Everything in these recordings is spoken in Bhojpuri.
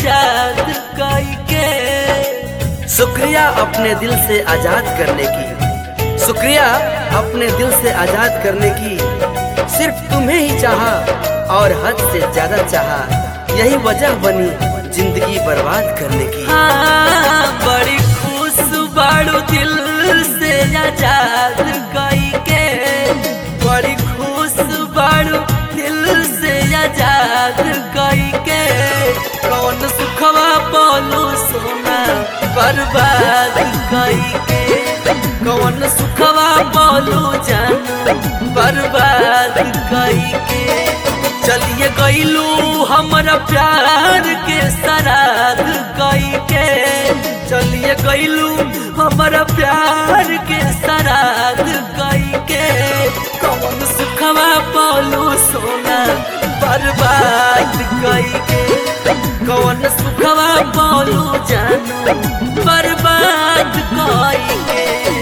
आजाद कई के। शुक्रिया अपने दिल से आजाद करने की, शुक्रिया अपने दिल से आजाद करने की। सिर्फ तुम्हें ही चाहा और हद से ज्यादा चाहा, यही वजह बनी जिंदगी बर्बाद करने की। हाँ, बड़ी खुश बाड़ू दिल से आजाद कई के, बड़ी खुश बाड़ू दिल से आजाद कई के। कौन सुखवा बोलू सोना बर्बाद कई के, कौन सुखवा बोलू जान बर्बाद कई के। चलिए गईलू हमरा प्यार के सराद कई के, चलिए गईलू हमरा प्यार के सराद कई के। कौन सुखवा बोलू सोना बर्बाद कई के, कौन सुखवा बोलू जान बर्बाद कई के।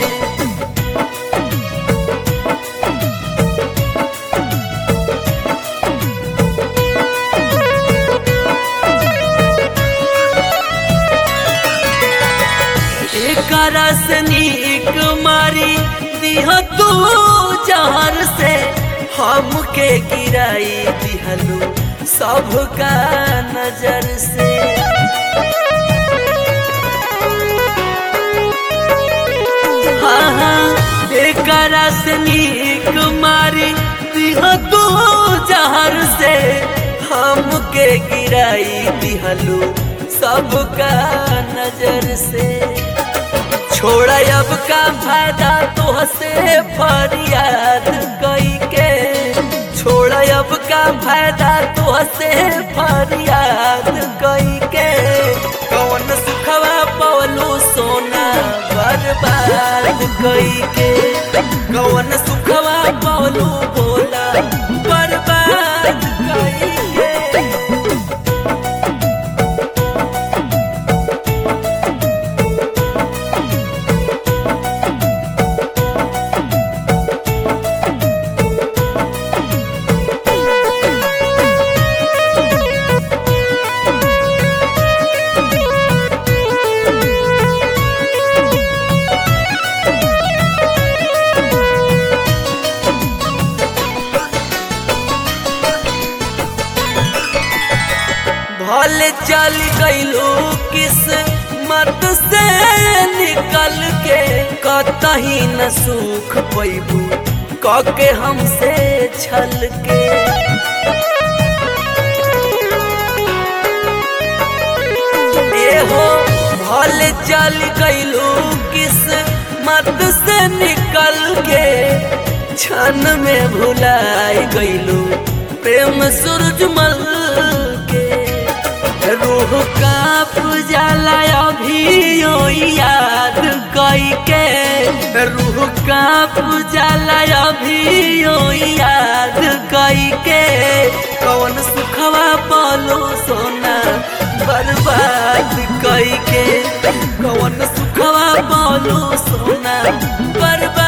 करस नीक मारी दिह तू जहर से, हमके गिराई दिहलू सबका नजर से। हाँ हाँ, करस नीक मारी दिह तू जहर से, हमके गिराई दिहलू सबका नजर से। छोड़ अब का फायदा तोहसे फरियाद कई के, छोड़ अब का फायदा तोहसे फरियाद कई के। कौन सुखवा बोलू सोना बर्बाद कई के, कौन सुखवा बोलू बोला बर्बाद कई के। भले चल गईलू किस्मत से निकल के, कतही न सुख पैबू कके हमसे छल के। हो भले चल गईलू किस्मत से निकल के, क्षण में भुलाई गईलू प्रेम सूरजमल के। रूह कांप जाला अभियो याद कई के, रूह कांप जाला अभियो याद कई के। कौन सुखवा बोलो सोना बर्बाद कई के, कौन सुखवा बोलो सोना बर्बाद।